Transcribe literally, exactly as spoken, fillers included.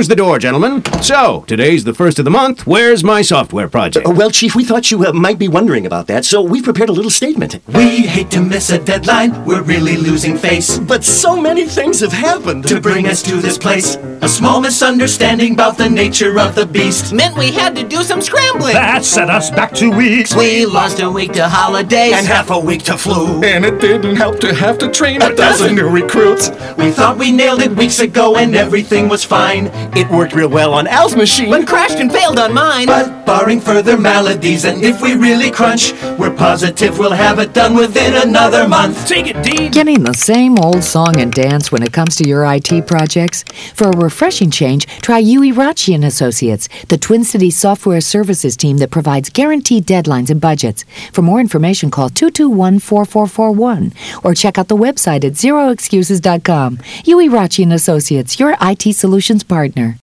Close the door, gentlemen. So, today's the first of the month. Where's my software project? Uh, well, Chief, we thought you uh, might be wondering about that, so we prepared a little statement. We hate to miss a deadline, we're really losing face. But so many things have happened to bring us to this place. A small misunderstanding about the nature of the beast meant we had to do some scrambling. That set us back two weeks. We lost a week to holidays and half a week to flu. And it didn't help to have to train a dozen new recruits. We thought we nailed it weeks ago and everything was fine. It worked real well on Al's machine, but crashed and failed on mine. But barring further maladies, and if we really crunch, we're positive we'll have it done within another month. Take it, Dean. Getting the same old song and dance when it comes to your I T projects? For a refreshing change, try Uirachi and Associates, the Twin Cities software services team that provides guaranteed deadlines and budgets. For more information, call two two one, four four four one or check out the website at zero excuses dot com. Uirachi and Associates, your I T solutions partner.